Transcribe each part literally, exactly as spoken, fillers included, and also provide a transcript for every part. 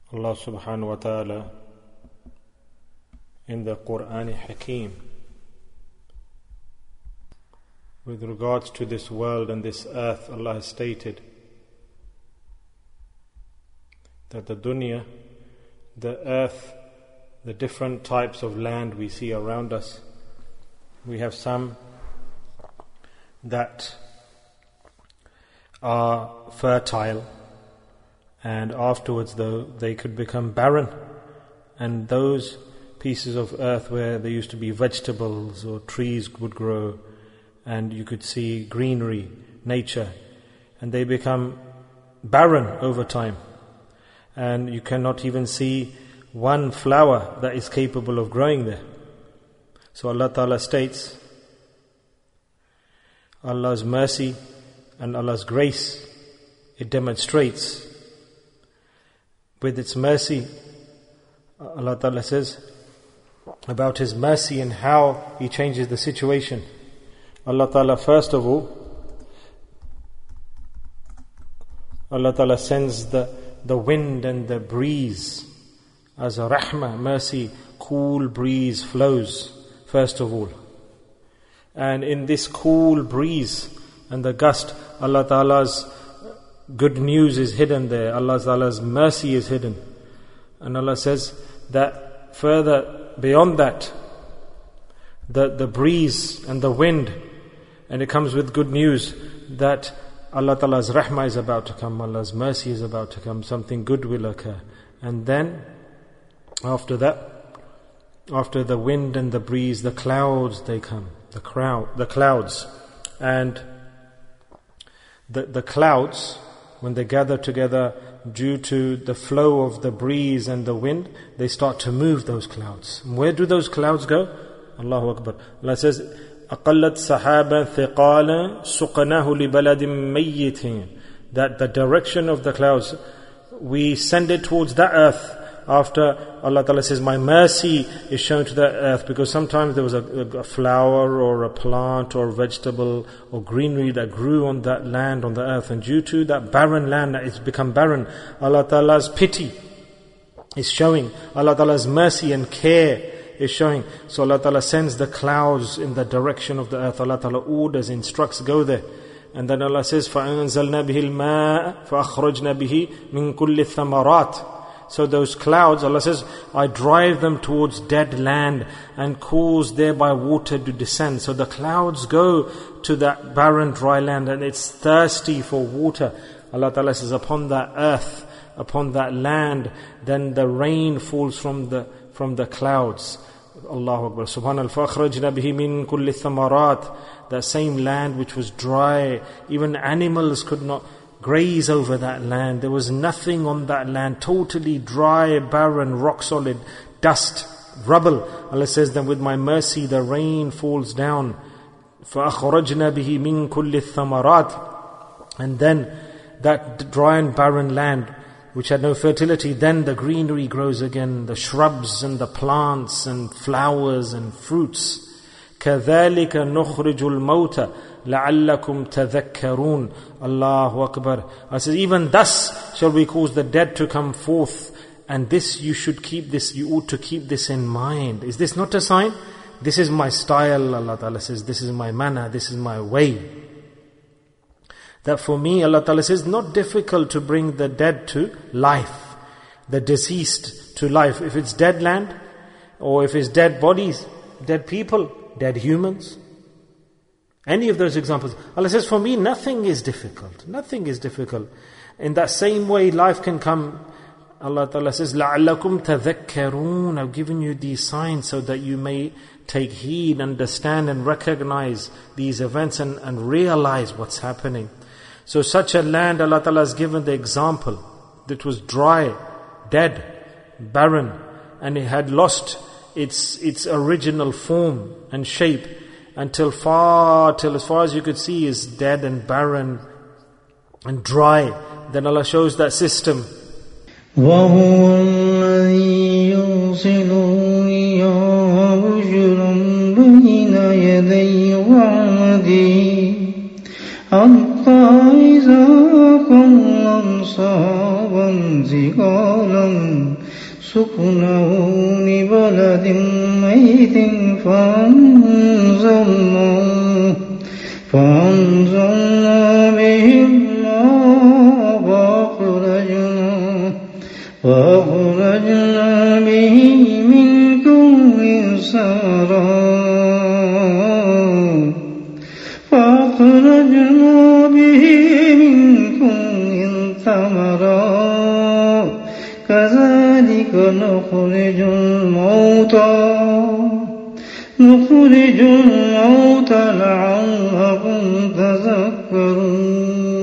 Allah subhanahu wa ta'ala in the Quran Hakim, with regards to this world and this earth, Allah has stated that the dunya, the earth, the different types of land we see around us, we have some that are fertile, and afterwards though they could become barren, and those pieces of earth where there used to be vegetables or trees would grow and you could see greenery, nature, and they become barren over time, and you cannot even see one flower that is capable of growing there. So Allah Ta'ala states, Allah's mercy and Allah's grace, it demonstrates with its mercy. Allah Ta'ala says about His mercy and how He changes the situation. Allah Ta'ala, first of all, Allah Ta'ala sends the, the wind and the breeze as a rahmah, mercy, cool breeze flows, first of all. And in this cool breeze and the gust, Allah Ta'ala's good news is hidden there. Allah Ta'ala's mercy is hidden. And Allah says that further beyond that, the, the breeze and the wind, and it comes with good news that Allah Ta'ala's rahmah is about to come, Allah's mercy is about to come, something good will occur. And then, after that, after the wind and the breeze, the clouds, they come, the crowd, the clouds. And the, the clouds, when they gather together due to the flow of the breeze and the wind, they start to move those clouds. Where do those clouds go? Allahu Akbar. Allah says, أَقَلَّتْ سَحَابًا ثِقَالًا سُقَنَاهُ لِبَلَدٍ مَيِّتٍ. That the direction of the clouds, we send it towards that earth. After Allah Ta'ala says, my mercy is shown to that earth, because sometimes there was a, a flower or a plant or a vegetable or greenery that grew on that land, on the earth, and due to that barren land that it's become barren, Allah Ta'ala's pity is showing, Allah Ta'ala's mercy and care is showing. So Allah Ta'ala sends the clouds in the direction of the earth. Allah Ta'ala orders, instructs, go there. And then Allah says, فَأَنزَلْنَا بِهِ الْمَاءَ فَأَخْرَجْنَا بِهِ مِنْ كُلِّ الثَّمَرَاتِ. So those clouds, Allah says, I drive them towards dead land and cause thereby water to descend. So the clouds go to that barren dry land and it's thirsty for water. Allah Ta'ala says, upon that earth, upon that land, then the rain falls from the from the clouds. Allahu Akbar. Subhanallah. فَأَخْرَجْنَا بِهِ مِنْ كُلِّ الثَّمَرَاتِ. That same land which was dry, even animals could not graze over that land. There was nothing on that land, totally dry, barren, rock solid, dust, rubble. Allah says, then with my mercy the rain falls down. فَأَخْرَجْنَا بِهِ مِنْ كُلِّ الثَّمَرَاتِ. And then that dry and barren land which had no fertility, then the greenery grows again, the shrubs and the plants and flowers and fruits. كَذَلِكَ نُخْرِجُ الْمَوْتَ لَعَلَّكُمْ تَذَكَّرُونَ. Allahu Akbar. I says, even thus shall we cause the dead to come forth, and this you should keep this, you ought to keep this in mind. Is this not a sign? This is my style, Allah Ta'ala says, this is my manner, this is my way. That for me, Allah Ta'ala says, not difficult to bring the dead to life, the deceased to life. If it's dead land, or if it's dead bodies, dead people, dead humans, any of those examples, Allah says, for me nothing is difficult, nothing is difficult. In that same way life can come. Allah Ta'ala says, لَعَلَّكُمْ تَذَكَّرُونَ. I've given you these signs so that you may take heed, understand and recognize these events and, and realize what's happening. So such a land, Allah Ta'ala has given the example that was dry, dead, barren, and it had lost its its original form and shape until far, till as far as you could see is dead and barren and dry. Then Allah shows that system. وَهُوَ الَّذِي يُرْسِلُ الرِّيَاحَ بُشْرًا بَيْنَ يَدَيْ رَحْمَتِهِ حَتَّى إِذَا أَقَلَّتْ سَحَابًا سحابا ثقالا سقناه لبلد ميت فأنزلنا فأنزلنا به الماء فأخرجنا فأخرجنا به من كل الثمرات فأخرجنا به من كل الثمرات كذلك نخرج الموتى نخرج الموتى لعلكم تذكرون.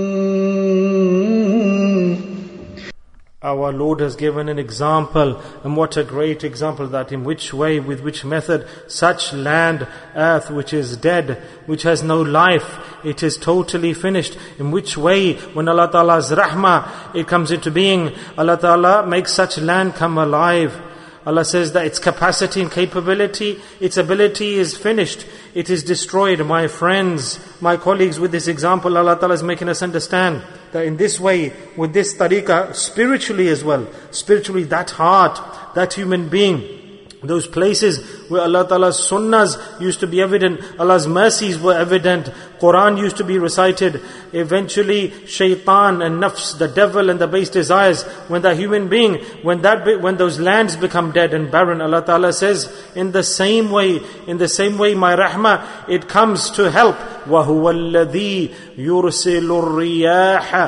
Our Lord has given an example, and what a great example, that in which way, with which method, such land, earth which is dead, which has no life, it is totally finished. In which way, when Allah Ta'ala's rahmah, it comes into being, Allah Ta'ala makes such land come alive. Allah says that its capacity and capability, its ability is finished. It is destroyed. My friends, my colleagues, with this example, Allah Ta'ala is making us understand that in this way, with this tariqah, spiritually as well, spiritually that heart, that human being, those places where Allah Ta'ala's sunnahs used to be evident, Allah's mercies were evident, Quran used to be recited, eventually shaitan and nafs, the devil and the base desires, when that human being, when that when those lands become dead and barren, Allah Ta'ala says, in the same way, in the same way my rahmah, it comes to help. وَهُوَ الَّذِي يُرْسِلُ الرِّيَاحَ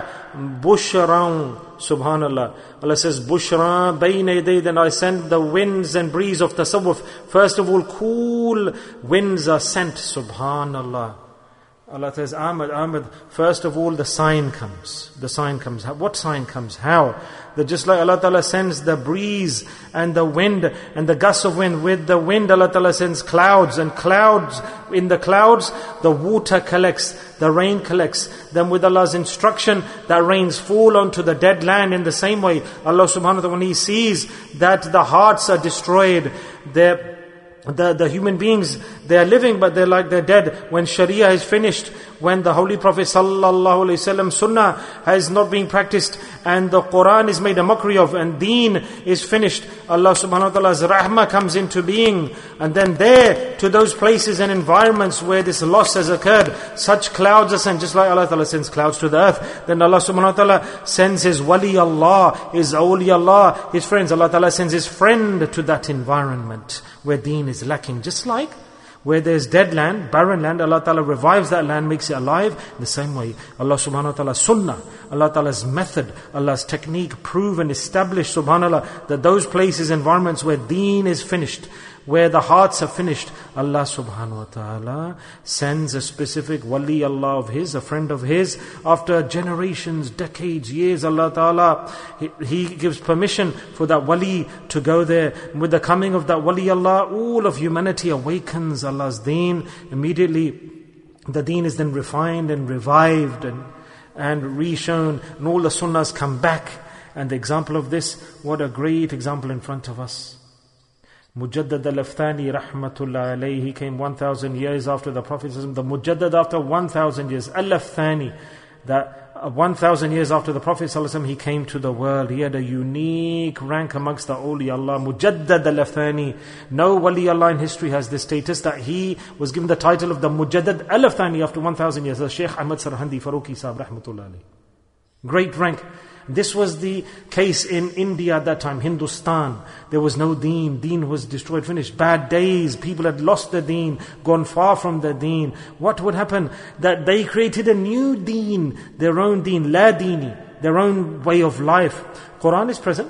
بُشْرًا. Subhanallah. Allah says, Bushra bayna yaday, then I send the winds and breeze of tasawwuf. First of all, cool winds are sent. Subhanallah. Allah says, Ahmad, Ahmad, first of all the sign comes. The sign comes. What sign comes? How? That just like Allah Ta'ala sends the breeze and the wind and the gusts of wind, with the wind Allah Ta'ala sends clouds, and clouds, in the clouds the water collects, the rain collects. Then with Allah's instruction, that rains fall onto the dead land. In the same way, Allah subhanahu wa ta'ala, when He sees that the hearts are destroyed, they're The, the human beings, they are living but they're like they're dead. When Sharia is finished, when the Holy Prophet sallallahu alaihi wasallam sunnah has not been practiced, and the Quran is made a mockery of, and deen is finished, Allah subhanahu wa ta'ala's rahmah comes into being. And then there, to those places and environments where this loss has occurred, such clouds are sent, just like Allah Ta'ala sends clouds to the earth. Then Allah subhanahu wa ta'ala sends His wali Allah, His awli Allah, His friends. Allah Ta'ala sends His friend to that environment where deen is lacking. Just like where there's dead land, barren land, Allah Ta'ala revives that land, makes it alive. In the same way, Allah subhanahu wa ta'ala sunnah, Allah Ta'ala's method, Allah's technique, proven, established, subhanallah, that those places, environments where deen is finished, where the hearts are finished, Allah subhanahu wa ta'ala sends a specific wali Allah of His, a friend of His. After generations, decades, years, Allah Ta'ala, He, he gives permission for that wali to go there. With the coming of that wali Allah, all of humanity awakens Allah's deen. Immediately, the deen is then refined and revived and, and re-shown, and all the sunnahs come back. And the example of this, what a great example in front of us. Mujaddad al-Afthani rahmatullah alayhi, he came one thousand years after the Prophet. The Mujaddad after one thousand years, al-Afthani, that one thousand years after the Prophet he came to the world. He had a unique rank amongst the awli Allah. Mujaddad al-Afthani. No wali Allah in history has this status, that he was given the title of the Mujaddad al-Afthani after one thousand years. The Shaykh Ahmad Sarhandi Faruqi Sahib rahmatullah alayhi. Great rank. This was the case in India at that time, Hindustan. There was no deen. Deen was destroyed, finished. Bad days. People had lost their deen, gone far from their deen. What would happen? That they created a new deen, their own deen, la deeni, their own way of life. Quran is present.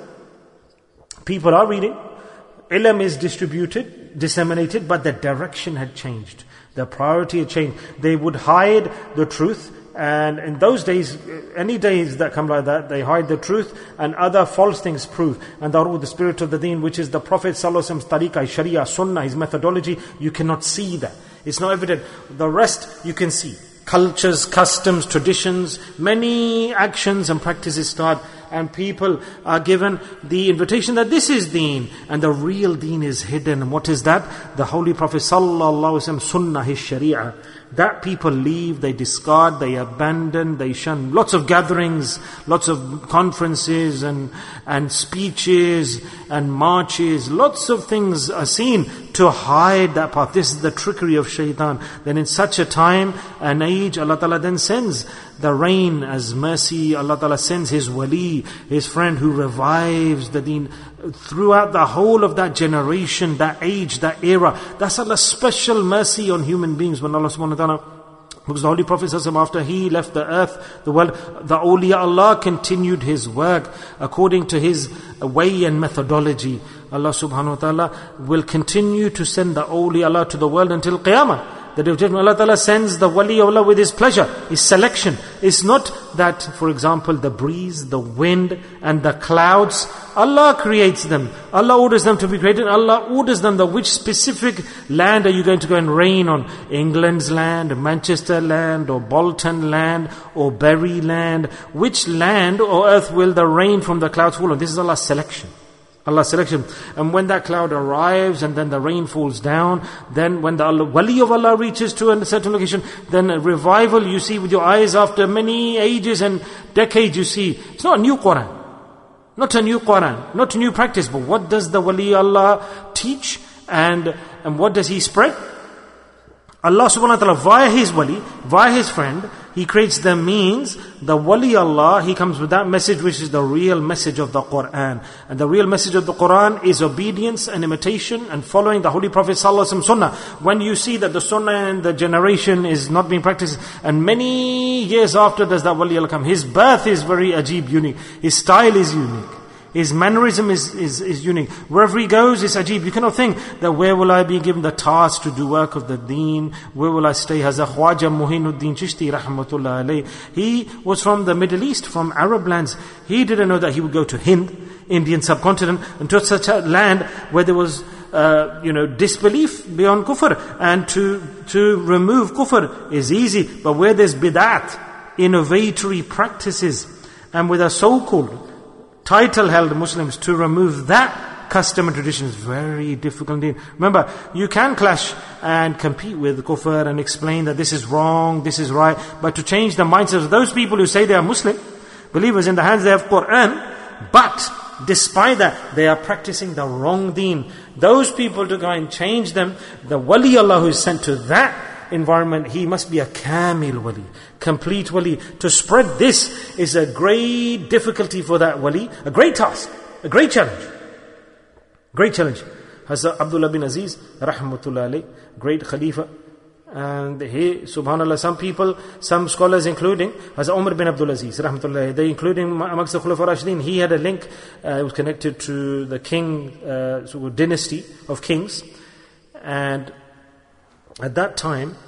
People are reading. Ilm is distributed, disseminated, but the direction had changed. The priority had changed. They would hide the truth. And in those days, any days that come like that, they hide the truth and other false things prove. And the the spirit of the deen, which is the Prophet Sallallahu Alaihi Wasallam's tariqah, his sharia, sunnah, his methodology, you cannot see that. It's not evident. The rest you can see. Cultures, customs, traditions, many actions and practices start. and people are given the invitation that this is deen, and the real deen is hidden. And what is that? The Holy Prophet sallallahu alaihi wasallam sunnah, his sharia. That people leave, they discard, they abandon, they shun. Lots of gatherings, lots of conferences and, and speeches and marches, lots of things are seen to hide that path. This is the trickery of shaitan. Then in such a time and age, Allah Ta'ala then sends the rain as mercy. Allah Ta'ala sends His wali, His friend who revives the deen throughout the whole of that generation, that age, that era. That's Allah's special mercy on human beings when Allah subhanahu wa ta'ala, because the Holy Prophet after he left the earth, the world, the awliya Allah continued his work according to his way and methodology. Allah subhanahu wa ta'ala will continue to send the awliya Allah to the world until Qiyamah. The day of judgment, Allah Ta'ala sends the wali of Allah with His pleasure, His selection. It's not that, for example, the breeze, the wind and the clouds, Allah creates them. Allah orders them to be created. Allah orders them that which specific land are you going to go and rain on? England's land, Manchester land, or Bolton land, or Bury land. Which land or earth will the rain from the clouds fall on? This is Allah's selection. Allah's selection. And when that cloud arrives and then the rain falls down, then when the Allah, wali of Allah reaches to a certain location, then a revival you see with your eyes after many ages and decades you see. It's not a new Quran. Not a new Quran. Not a new practice. But what does the wali Allah teach? And, and what does he spread? Allah subhanahu wa ta'ala via His wali, via His friend, He creates the means. The wali Allah, He comes with that message which is the real message of the Quran. And the real message of the Quran is obedience and imitation and following the Holy Prophet sallallahu alaihi wasallam sunnah. When you see that the sunnah in the generation is not being practiced, and many years after does that wali Allah come, his birth is very ajib, unique. His style is unique. His mannerism is, is, is unique. Wherever he goes, it's ajib. You cannot think that where will I be given the task to do work of the deen? Where will I stay? Haza Khwaja Muhinuddin Chishti rahmatullah alayh. He was from the Middle East, from Arab lands. He didn't know that he would go to Hind, Indian subcontinent, and to such a land where there was Uh, you know, disbelief beyond kufr. And to, to remove kufr is easy. But where there's bid'at, innovatory practices, and with a so-called title-held Muslims, to remove that custom and tradition is very difficult indeed. Remember, you can clash and compete with kufr and explain that this is wrong, this is right, but to change the mindsets of those people who say they are Muslim, believers, in the hands they have Quran, but despite that, they are practicing the wrong deen. Those people, to go and change them, the wali Allah who is sent to that environment, he must be a kamil wali, complete wali. To spread this is a great difficulty for that wali, a great task, a great challenge. Great challenge. Hazrat Abdullah bin Aziz, rahmatullah alayh, great Khalifa. And he, subhanallah, some people, some scholars including Hazrat Umar bin Abdul Aziz, rahmatullah, they including amongst the Khulafa Rashidin, he had a link, uh, it was connected to the king, uh, sort of dynasty of kings. And at that time,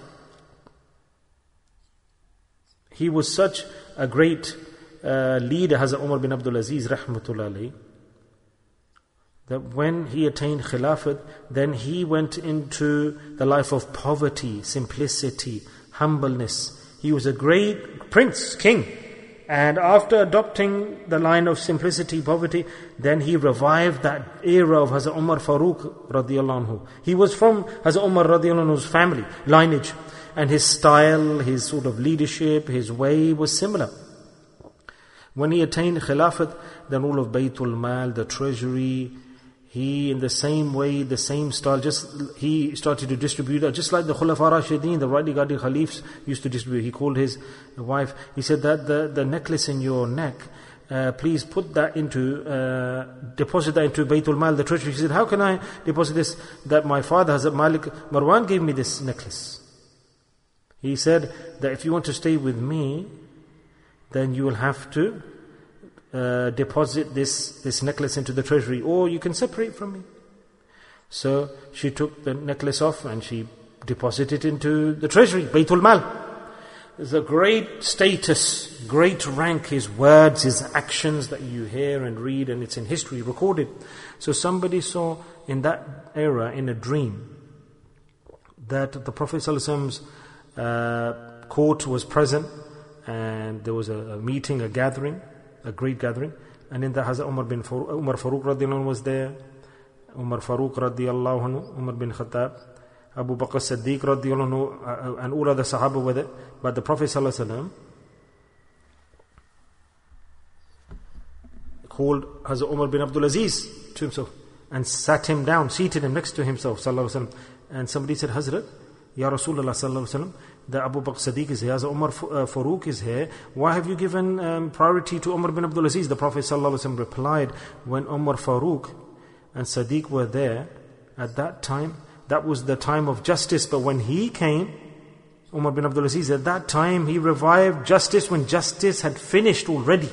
he was such a great uh, leader, Hazrat Umar bin Abdul Aziz, rahmatullah alayh, that when he attained Khilafat, then he went into the life of poverty, simplicity, humbleness. He was a great prince, king. And after adopting the line of simplicity, poverty, then he revived that era of Hazrat Umar Farooq radiyallahu anhu. He was from Hazrat Umar radiyallahu anhu's family, lineage. And his style, his sort of leadership, his way was similar. When he attained Khilafat, then all of Baytul Mal, the treasury, he, in the same way, the same style, just he started to distribute it, just like the Khulafa Rashidin, the rightly guided Khalifs used to distribute. He called his wife, he said that the, the necklace in your neck, uh, please put that into, uh, deposit that into Baytul Mal, the treasury. He said, how can I deposit this? That my father, Hazrat Malik Marwan, gave me this necklace. He said that if you want to stay with me, then you will have to Uh, deposit this, this necklace into the treasury, or you can separate from me. So she took the necklace off and she deposited it into the treasury, Baytul Mal. There's a great status, great rank, his words, his actions that you hear and read, and it's in history recorded. So somebody saw in that era, in a dream, that the Prophet ﷺ's uh, court was present, and there was a, a meeting, a gathering, a great gathering, And in the Hazrat Umar bin Faruq, Umar Faruq radiallahu anhu was there. Umar Faruq radiallahu anhu, Umar bin Khattab, Abu Bakr Siddiq radiallahu anhu, and all other Sahaba were there. But the Prophet sallallahu alaihi wasallam called Hazrat Umar bin Abdul Aziz to himself and sat him down, seated him next to himself sallallahu alaihi wasallam. And somebody said, Hazrat, Ya Rasulullah sallallahu alaihi wasallam, the Abu Bakr Siddiq is here, Hazrat Umar Faruq is here. Why have you given um, priority to Umar bin Abdul Aziz? The Prophet sallallahu alaihi wasallam replied, when Umar Faruq and Siddiq were there at that time, that was the time of justice. But when he came, Umar bin Abdul Aziz, at that time he revived justice when justice had finished already.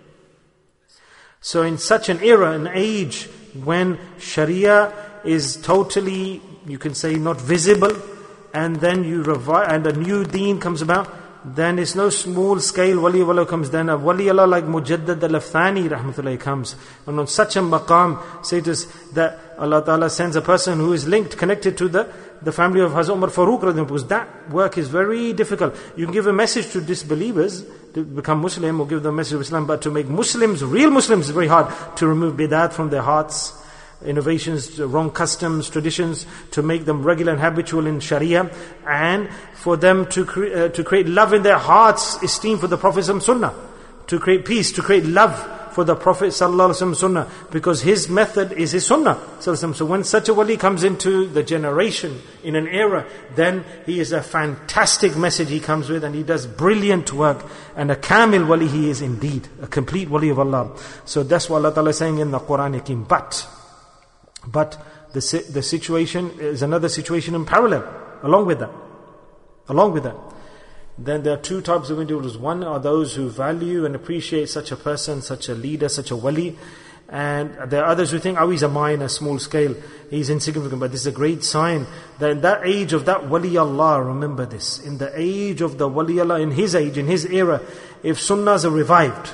So in such an era, an age when Sharia is totally, you can say, not visible, and then you revive, and a new deen comes about, then it's no small scale wali of Allah comes. Then a wali Allah like Mujaddad al-Afthani rahmatullahi comes, and on such a maqam status that Allah Ta'ala sends a person who is linked, connected to the, the family of Hazrat Umar Faruq, because that work is very difficult. You can give a message to disbelievers to become Muslim, or give them a message of Islam, but to make Muslims, real Muslims, is very hard. To remove bidat from their hearts, innovations, wrong customs, traditions, to make them regular and habitual in Sharia, and for them to, cre- uh, to create love in their hearts, esteem for the Prophet's Sunnah, to create peace, to create love for the Prophet sallallahu alaihi wasallam Sunnah, because his method is his Sunnah. So when such a wali comes into the generation, in an era, then he is a fantastic message he comes with, and he does brilliant work, and a kamil wali he is indeed, a complete wali of Allah. So that's what Allah Ta'ala is saying in the Quran Hakim. But But the the situation is another situation in parallel, along with that. Along with that. Then there are two types of individuals. One are those who value and appreciate such a person, such a leader, such a wali. And there are others who think, oh, he's a minor, small scale, he's insignificant. But this is a great sign that in that age of that wali Allah, remember this, in the age of the wali Allah, in his age, in his era, if sunnahs are revived,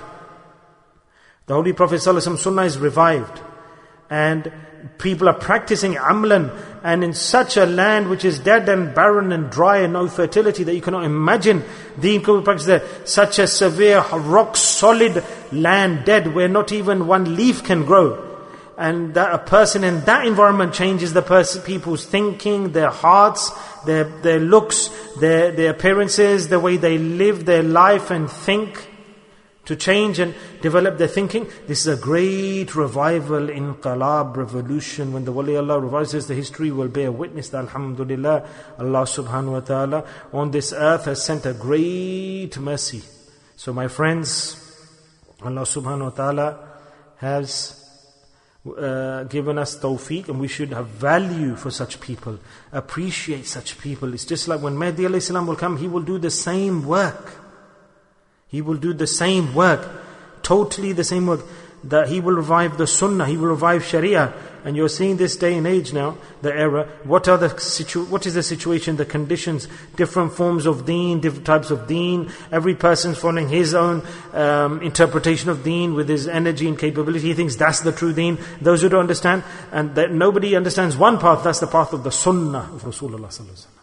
the Holy Prophet sallallahu alaihi wasallam sunnah is revived, and people are practicing amlan, and in such a land which is dead and barren and dry and no fertility that you cannot imagine, deen can be practiced there. Such a severe, rock solid land, dead, where not even one leaf can grow. And that a person in that environment changes the person, people's thinking, their hearts, their their looks, their their appearances, the way they live their life and think, to change and develop their thinking. This is a great revival, inqalab, revolution. When the wali Allah revives us, the history will bear witness that alhamdulillah, Allah subhanahu wa ta'ala on this earth has sent a great mercy. So my friends, Allah subhanahu wa ta'ala has uh, given us tawfiq, and we should have value for such people, appreciate such people. It's just like when Mahdi alayhi salam will come, he will do the same work. He will do the same work, totally the same work, that he will revive the sunnah, he will revive sharia. And you're seeing this day and age now, the era, what are the situ- what is the situation, the conditions, different forms of deen, different types of deen, every person's following his own um, interpretation of deen with his energy and capability. He thinks that's the true deen. Those who don't understand, and that nobody understands one path, that's the path of the sunnah of Rasulullah sallallahu alaihi wasallam.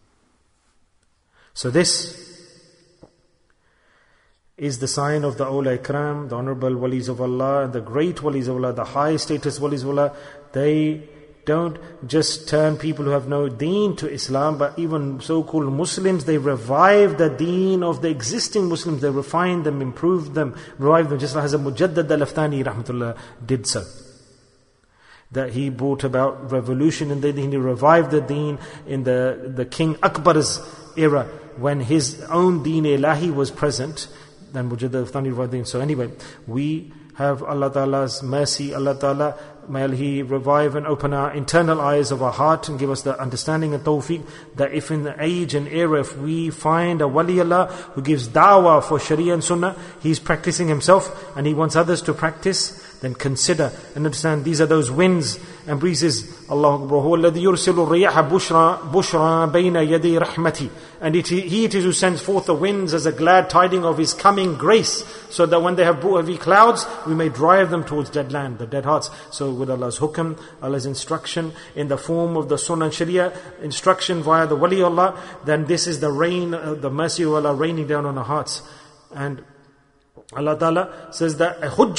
So this is the sign of the Awliya Ikram, the honorable walis of Allah, the great walis of Allah, the high status walis of Allah. They don't just turn people who have no deen to Islam, but even so-called Muslims, they revive the deen of the existing Muslims. They refine them, improve them, revive them, just like Hazrat Mujaddad al-Afthani rahmatullah did so. That he brought about revolution in the deen, he revived the deen in the, the King Akbar's era, when his own deen ilahi was present. Then Mujaddad al-Afthani revived the deen. So anyway, we have Allah Ta'ala's mercy. Allah Ta'ala, may He revive and open our internal eyes of our heart and give us the understanding and tawfiq, that if in the age and era, if we find a wali Allah who gives da'wah for sharia and sunnah, he's practicing himself and he wants others to practice, then consider and understand these are those winds and breezes. Allahu Akbar. Huwa alladhi yursilu riyaha bushra bushra bayna yadi rahmati. And it, He it is who sends forth the winds as a glad tiding of His coming grace, so that when they have brought heavy clouds, we may drive them towards dead land, the dead hearts. So with Allah's hukm, Allah's instruction in the form of the sunnah and sharia, instruction via the wali Allah, then this is the rain, uh, the mercy of Allah raining down on our hearts. And Allah Ta'ala says that a hujjat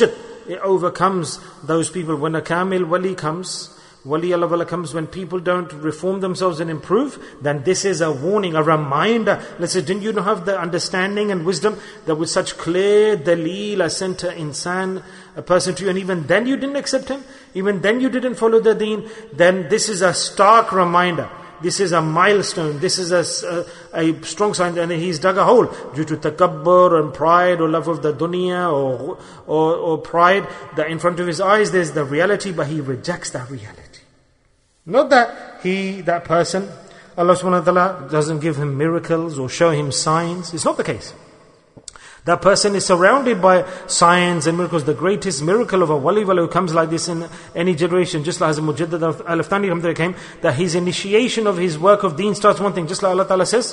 it overcomes those people. When a Kamil Wali comes, Wali Allah Wala comes, when people don't reform themselves and improve, then this is a warning, a reminder. Let's say, didn't you not have the understanding and wisdom that with such clear daleel I sent an insan, a person to you, and even then you didn't accept him? Even then you didn't follow the deen? Then this is a stark reminder. This is a milestone. This is a, a, a strong sign. And he's dug a hole due to takabbur and pride or love of the dunya or, or, or pride. That in front of his eyes there's the reality, but he rejects that reality. Not that he, that person, Allah subhanahu wa ta'ala doesn't give him miracles or show him signs. It's not the case. That person is surrounded by signs and miracles. The greatest miracle of a wali wala who comes like this in any generation, just like as Mujaddid al-Aftani came, that his initiation of his work of deen starts one thing, just like Allah Ta'ala says,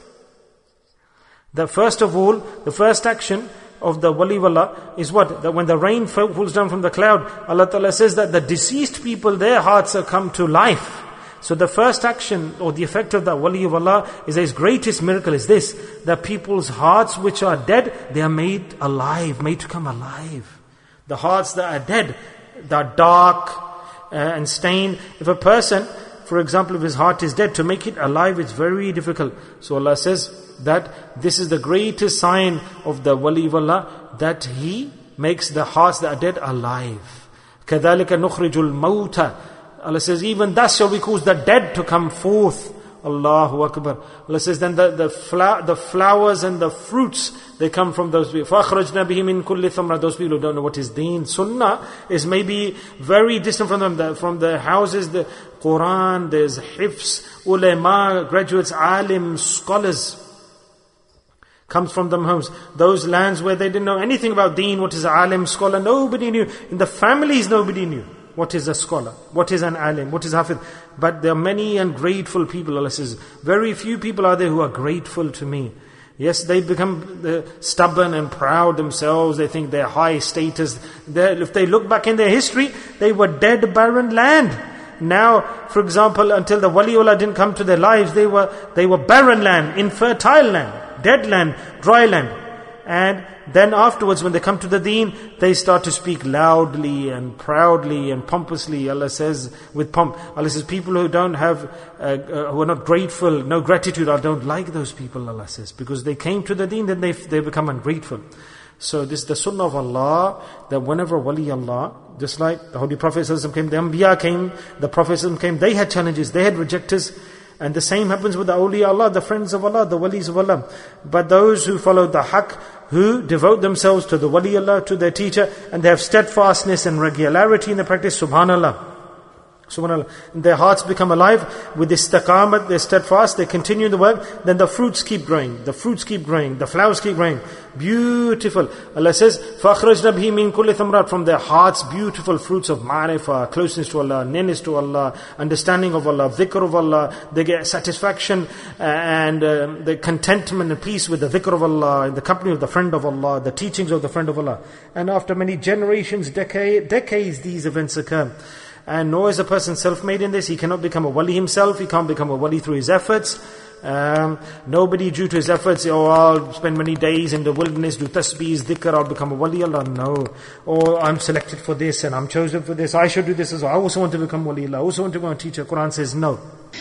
that first of all, the first action of the wali wala is what? That when the rain falls down from the cloud, Allah Ta'ala says that the deceased people, their hearts have come to life. So the first action or the effect of that wali of Allah is that his greatest miracle is this, that people's hearts which are dead, they are made alive, made to come alive. The hearts that are dead, that are dark uh, and stained. If a person, for example, if his heart is dead, to make it alive, it's very difficult. So Allah says that this is the greatest sign of the wali of Allah, that he makes the hearts that are dead alive. كَذَلِكَ نُخْرِجُ الْمَوْتَ. Allah says, even thus shall we cause the dead to come forth. Allahu Akbar. Allah says, then the, the, fla- the flowers and the fruits, they come from those people. فَأَخْرَجْنَا بِهِ مِن كُلِّ ثَمْرَةٍ. Those people who don't know what is deen. Sunnah is maybe very distant from them. The, from the houses, the Quran, there's hifz, ulama, graduates, alim, scholars. Comes from them homes. Those lands where they didn't know anything about deen, what is alim, scholar, nobody knew. In the families, nobody knew. What is a scholar? What is an alim? What is hafiz? But there are many ungrateful people. Allah says, very few people are there who are grateful to me. Yes, they become uh, stubborn and proud themselves. They think they're high status. They're, if they look back in their history, they were dead, barren land. Now, for example, until the waliullah didn't come to their lives, they were they were barren land, infertile land, dead land, dry land. And then afterwards, when they come to the deen, they start to speak loudly and proudly and pompously. Allah says, with pomp, Allah says, people who don't have, uh, uh, who are not grateful, no gratitude, I don't like those people, Allah says. Because they came to the deen, then they they become ungrateful. So this is the sunnah of Allah, that whenever wali Allah, just like the Holy Prophet came, the Anbiya came, the Prophet came, they had challenges, they had rejectors. And the same happens with the awliya Allah, the friends of Allah, the walis of Allah. But those who follow the haqq, who devote themselves to the wali Allah, to their teacher, and they have steadfastness and regularity in the practice, subhanallah. Subhanallah. And their hearts become alive with istiqamat, they're steadfast, they continue the work, then the fruits keep growing, the fruits keep growing, the flowers keep growing. Beautiful. Allah says, فَأَخْرَجْنَا بِهِ مِن كُلِّ ثَمْرَاتٍ. From their hearts, beautiful fruits of ma'rifah, closeness to Allah, nearness to Allah, understanding of Allah, dhikr of Allah. They get satisfaction and uh, the contentment and peace with the dhikr of Allah, in the company of the friend of Allah, the teachings of the friend of Allah. And after many generations, decade, decades, these events occur. And nor is a person self-made in this. He cannot become a wali himself. He can't become a wali through his efforts. Um, nobody due to his efforts, oh, I'll spend many days in the wilderness, do tasbeehs, dhikr, I'll become a wali Allah. No. Or I'm selected for this and I'm chosen for this. I should do this as well. I also want to become wali Allah. I also want to become a teacher. Quran says no.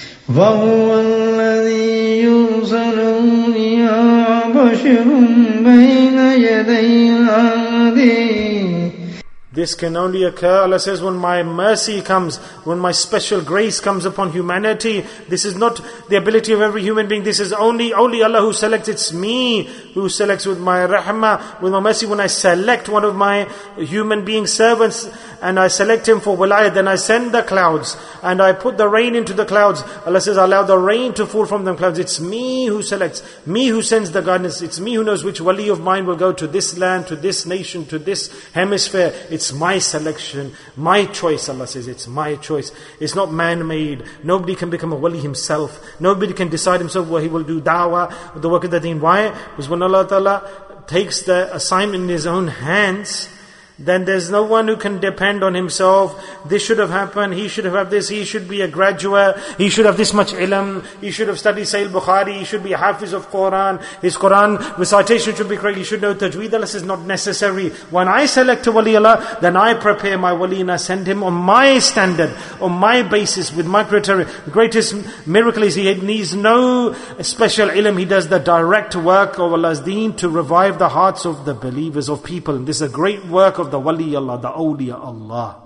وَهُوَ الَّذِي يُرْسَلُ الرِّيَاحَ بَشِرٌ بَيْنَ يَدَيْ الْأَرْضِ. This can only occur, Allah says, when my mercy comes, when my special grace comes upon humanity. This is not the ability of every human being. This is only, only Allah who selects. It's me who selects with my rahmah, with my mercy. When I select one of my human being servants and I select him for wilayah, then I send the clouds and I put the rain into the clouds. Allah says, allow the rain to fall from the clouds. It's me who selects, me who sends the guidance. It's me who knows which wali of mine will go to this land, to this nation, to this hemisphere. It's It's my selection, my choice, Allah says, it's my choice. It's not man-made. Nobody can become a wali himself. Nobody can decide himself where he will do da'wah, the work of the deen. Why? Because when Allah Ta'ala takes the assignment in His own hands, then there's no one who can depend on himself. This should have happened, he should have this, he should be a graduate, he should have this much ilm, he should have studied Sahih Bukhari, he should be a hafiz of Quran, his Quran recitation should be correct, he should know tajweed. This is not necessary. When I select a wali Allah, then I prepare my wali and I send him on my standard, on my basis, with my criteria. The greatest miracle is he needs no special ilm, he does the direct work of Allah's deen to revive the hearts of the believers, of people. And this is a great work of the wali Allah, the awliya Allah.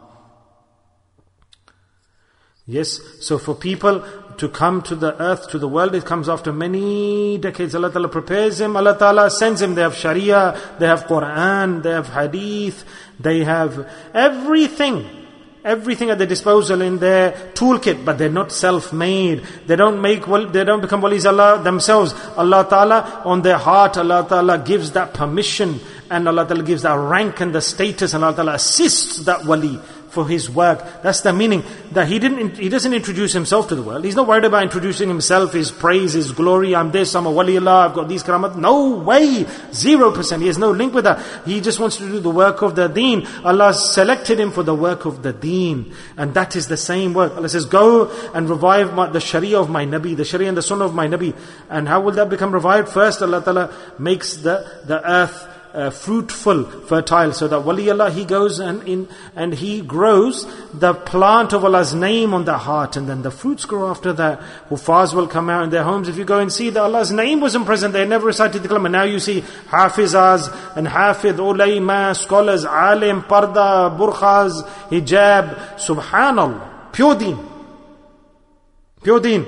Yes, so for people to come to the earth, to the world, it comes after many decades. Allah Ta'ala prepares him, Allah Ta'ala sends him. They have Sharia, they have Quran, they have Hadith, they have everything. Everything at their disposal in their toolkit, but they're not self-made. They don't make, they don't become walis Allah themselves. Allah Ta'ala on their heart, Allah Ta'ala gives that permission, and Allah Ta'ala gives that rank and the status, and Allah Ta'ala assists that wali for his work. That's the meaning, that he didn't, he doesn't introduce himself to the world. He's not worried about introducing himself, his praise, his glory. I'm this, I'm a wali Allah, I've got these karamat. No way, zero percent. He has no link with that. He just wants to do the work of the deen. Allah selected him for the work of the deen, and that is the same work. Allah says, go and revive my, the sharia of my Nabi, the sharia and the sunnah of my Nabi. And how will that become revived? First, Allah Ta'ala makes the, the earth Uh, fruitful, fertile, so that wali Allah, he goes and in and he grows the plant of Allah's name on the heart, and then the fruits grow after that. Hufaz will come out in their homes. If you go and see that Allah's name wasn't present, they never recited the kalama. Now you see hafizas and hafid, ulama, scholars, alim, parda, burkhas, hijab, subhanallah, pure deen, pure deen.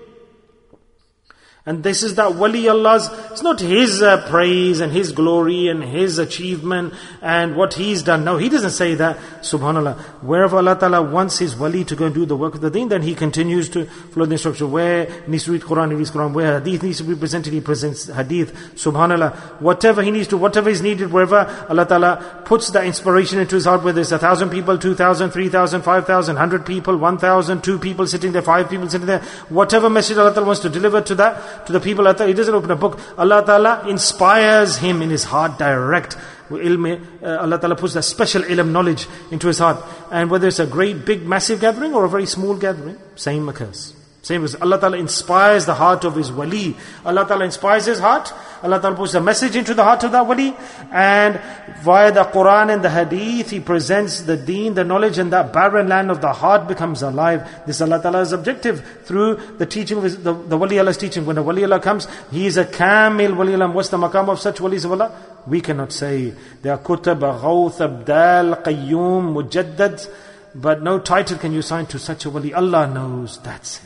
And this is that wali Allah's, it's not his uh, praise and his glory and his achievement and what he's done. No, he doesn't say that. Subhanallah. Wherever Allah Ta'ala wants his wali to go and do the work of the deen, then he continues to follow the instruction. Where he needs to read Quran, he reads Quran. Where hadith needs to be presented, he presents hadith. Subhanallah. Whatever he needs to, whatever is needed, wherever Allah Ta'ala puts that inspiration into his heart, whether it's a thousand people, two thousand, three thousand, five thousand, hundred people, one thousand, two people sitting there, five people sitting there. Whatever message Allah Ta'ala wants to deliver to that, to the people, he doesn't open a book. Allah Ta'ala inspires him in his heart direct. Allah Ta'ala puts that special ilm knowledge into his heart. And whether it's a great, big, massive gathering or a very small gathering, same occurs. Same as Allah Ta'ala inspires the heart of his wali. Allah Ta'ala inspires his heart. Allah Ta'ala puts a message into the heart of that wali. And via the Quran and the Hadith, he presents the deen, the knowledge, and that barren land of the heart becomes alive. This is Allah Ta'ala's objective through the teaching of his, the, the wali Allah's teaching. When a wali Allah comes, he is a kamil wali Allah. What's the maqam of such walis of Allah? We cannot say. They are kutab, ghawth, abdal, qayyum, mujaddad. But no title can you assign to such a wali. Allah knows, that's it.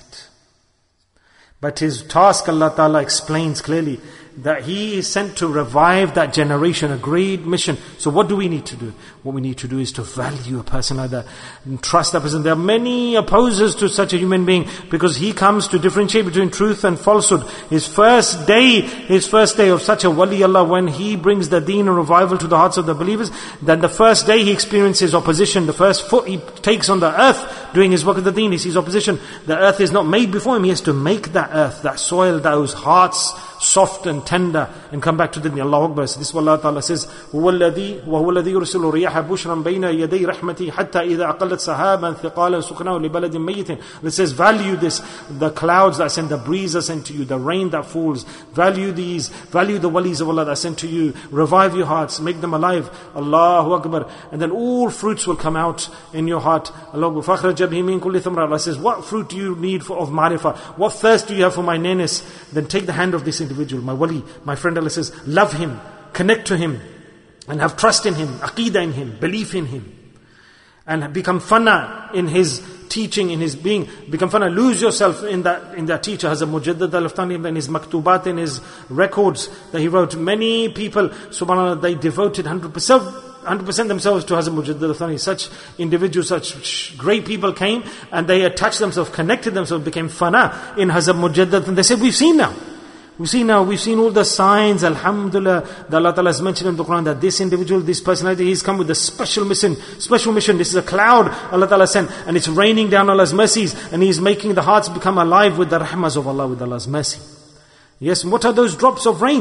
But his task, Allah Ta'ala explains clearly, that he is sent to revive that generation, a great mission. So what do we need to do? What we need to do is to value a person like that, and trust that person. There are many opposers to such a human being, because he comes to differentiate between truth and falsehood. His first day, his first day of such a wali Allah, when he brings the deen and revival to the hearts of the believers, then the first day he experiences opposition. The first foot he takes on the earth doing his work of the deen, he sees opposition. The earth is not made before him. He has to make that earth, that soil, those hearts soft and tender, and come back to the deen. Allahu Akbar. So this is what Allah Ta'ala says, هُوَ الَّذِي وَهُوَ الَّذِي يُرْسِلُ الرِّيَاحَ بُشْرًا بَيْنَ يَدَيْ رَحْمَتِهِ حَتَّى إِذَا أَقَلَّتْ سَحَابًا ثِقَالًا سُقْنَاهُ لِبَلَدٍ مَيِّتٍ. It says, value this, the clouds that I send, the breeze I send to you, the rain that falls. Value these, value the walis of Allah that I send to you. Revive your hearts, make them alive. Allahu Akbar. And then all fruits will come out in your heart. Allah says, what fruit do you need for, of marifah? What thirst do you have for my nearness? Then take the hand of this individual, my wali, my friend. Allah says, love him, connect to him, and have trust in him, aqeedah in him, belief in him, and become fana in his teaching, in his being. Become fana, lose yourself in that in that teacher. Hazrat Mujaddid al-Aftani, in his maktubat, in his records that he wrote, many people, subhanAllah, they devoted one hundred percent one hundred percent themselves to Hazrat Mujaddid al-Aftani. Such individuals, such great people came and they attached themselves, connected themselves, became fana in Hazrat Mujaddid. And they said, we've seen now. We see now, we've seen all the signs, alhamdulillah, that Allah Ta'ala has mentioned in the Quran, that this individual, this personality, he's come with a special mission, special mission. This is a cloud Allah Ta'ala sent, and it's raining down Allah's mercies, and he's making the hearts become alive with the rahmahs of Allah, with Allah's mercy. Yes, what are those drops of rain?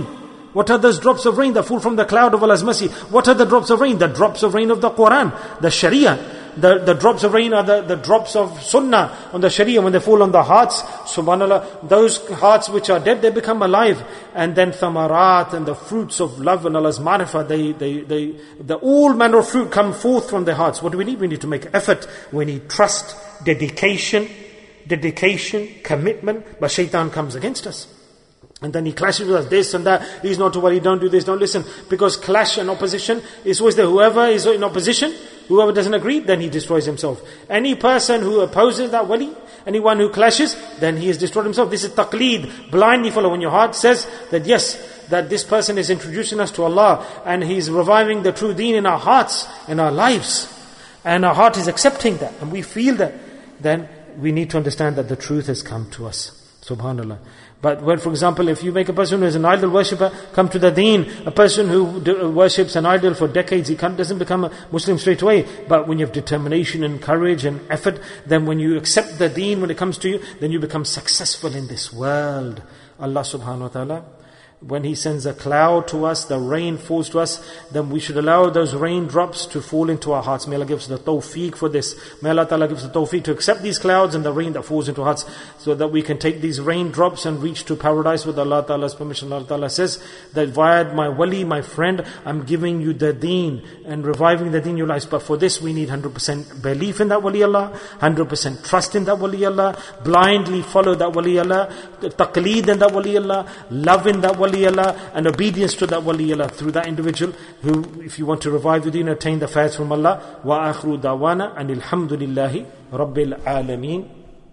What are those drops of rain that fall from the cloud of Allah's mercy? What are the drops of rain? The drops of rain of the Quran, the Sharia. The, the drops of rain are the, the drops of Sunnah on the Sharia. When they fall on the hearts, subhanAllah, those hearts which are dead, they become alive. And then thamarat and the fruits of love and Allah's marifah, they, they, they, the all manner of fruit come forth from their hearts. What do we need? We need to make effort. We need trust, dedication, dedication, commitment. But shaitan comes against us. And then he clashes with us, this and that. He's not to worry, don't do this, don't listen. Because clash and opposition is always there. Whoever is in opposition, whoever doesn't agree, then he destroys himself. Any person who opposes that wali, anyone who clashes, then he has destroyed himself. This is taqleed, blindly follow. When your heart says that yes, that this person is introducing us to Allah, and he's reviving the true deen in our hearts, in our lives, and our heart is accepting that, and we feel that, then we need to understand that the truth has come to us. Subhanallah. But when, for example, if you make a person who is an idol worshipper come to the deen, a person who d- worships an idol for decades, he can't, doesn't become a Muslim straight away. But when you have determination and courage and effort, then when you accept the deen when it comes to you, then you become successful in this world. Allah subhanahu wa ta'ala, when He sends a cloud to us, the rain falls to us, then we should allow those raindrops to fall into our hearts. May Allah give us the tawfiq for this. May Allah Ta'ala give us the tawfiq to accept these clouds and the rain that falls into our hearts, so that we can take these raindrops and reach to paradise with Allah Ta'ala's permission. Allah Ta'ala says that via my wali, my friend, I'm giving you the deen and reviving the deen in your lives. But for this we need one hundred percent belief in that wali Allah, one hundred percent trust in that wali Allah, blindly follow that wali Allah, taqleed in that wali Allah, love in that wali Allah, and obedience to that wali Allah through that individual who, if you want to revive the deen, attain the faith from Allah. Wa akhru dawana and alhamdulillahi rabbil alameen.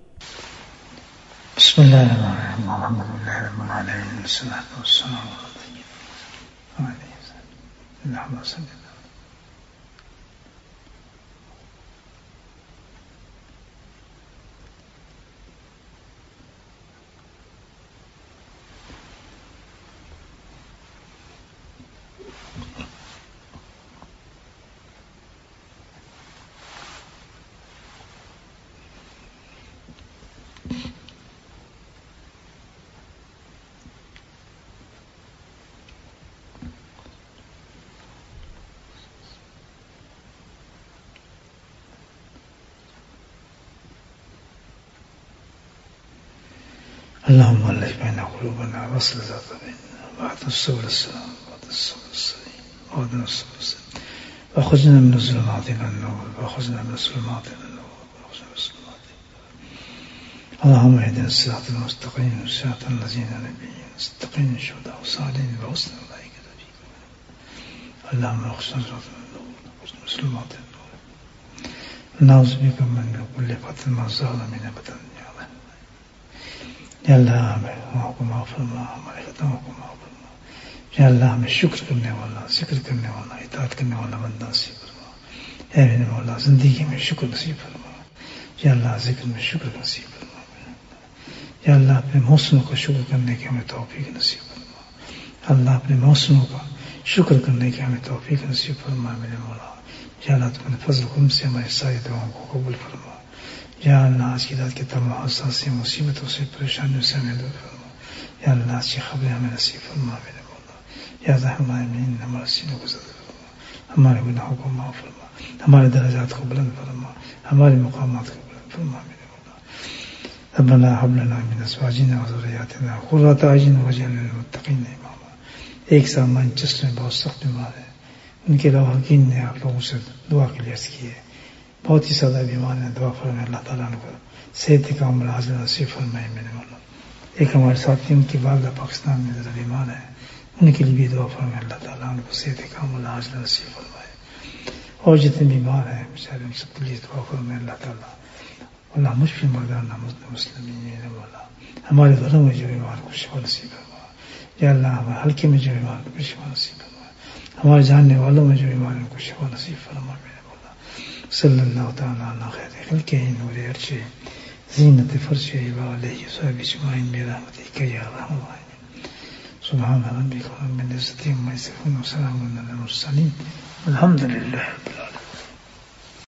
Bismillahirrahmanirrahim. Alhamdulillahi rabbil alameen. Salatu wassalamu ala nabiyyina. اللهم ألف بين قلوبنا واصل ذات بيننا واهدنا السبل السلام واهدنا السبل السليم واهدنا السبل السليم وأخرجنا من الظلمات إلى النور وأخرجنا من الظلمات إلى النور وأخرجنا من الظلمات إلى النور. اللهم اهدنا الصراط المستقيم صراط الذين نبيين مستقيم الشهداء والصالحين وحسن أولئك رفيقا. اللهم اخرجنا من النور وأخرجنا من الظلمات إلى النور. نعوذ بك من كل فتن ما ظهر من بطن. या अल्लाह हमें को माफ फरमा, हमारे खताओं को माफ फरमा। या अल्लाह हमें शुक्र करने वाला, जिक्र करने वाला, इताअत करने वाला बंदा नसीब फरमा। ऐ मेरे मौला, जिंदगी में शुक्र नसीब फरमा। या अल्लाह जिक्र में शुक्र नसीब फरमा। या अल्लाह अपने मौसमों का शुक्र करने की हमें तौफीक नसीब फरमा। अल्लाह अपने मौसमों का शुक्र करने की हमें तौफीक नसीब फरमा मेरे मौला। या अल्लाह तुम अपने फजल कुम से हमारी सारी दुआओं को कबूल फरमा। या अल्लाह आज की रात के तमाम हसासी मुसीबतों से, परेशानियों से हमें दूर फरमा। या अल्लाह अच्छी खबरें हमें नसीब फरमा मेरे मौला। या रहमान हमारे सीनों को ज़िंदा फरमा, हमारे गुनाहों को माफ़ फरमा, हमारे दर्जात को बुलंद फरमा, हमारे मुकामात को बुलंद फरमा मेरे मौला। रब्बना हब लना मिन अज़वाजिना व ज़ुर्रिय्यातिना क़ुर्रता अय्युन वज'alना लिल-मुत्तक़ीना इमामा। एक सामान जिसमें बहुत सख्त बीमार है, उनके अलावा हकीम ने आप लोगों से दुआ के लिए अर्ज़ की है। बहुत ही ज़्यादा बीमार है, दुआ फरमाए अल्लाह ताला उनको सेहत का अमल हाजिर नसीब फरमाए मेरे मौला। एक हमारे साथी उनकी वालिदा पाकिस्तान में ज़रा बीमार है, उनके लिए भी दुआ फरमाए अल्लाह ताला उनको सेहत का अमल हाजिर नसीब फरमाए। और जितने बीमार हैं बेचारे उन सबके लिए दुआ फरमाए अल्लाह ताला। अल्लाह मुश्फी मर्दाना मुस्लिमीन मेरे मौला। हमारे घरों में जो बीमार को शिफा नसीब फरमा। या अल्लाह हमारे हल्के में जो बीमार को शिफा नसीब फरमा। हमारे जानने वालों में जो बीमार है उनको शिफा नसीब फरमा मेरे मौला। सल्लल्लाहु तआला अला खैरि खल्क़िही नूरि अर्शिही ज़ीनत फ़र्शिही व आलिहि व सहबिही अजमईन बिरहमतिका या अरहमर राहिमीन। सुब्हान रब्बिका रब्बिल इज़्ज़ति अम्मा यसिफ़ून व सलामुन अलल मुरसलीन वल्हम्दुलिल्लाहि रब्बिल आलमीन।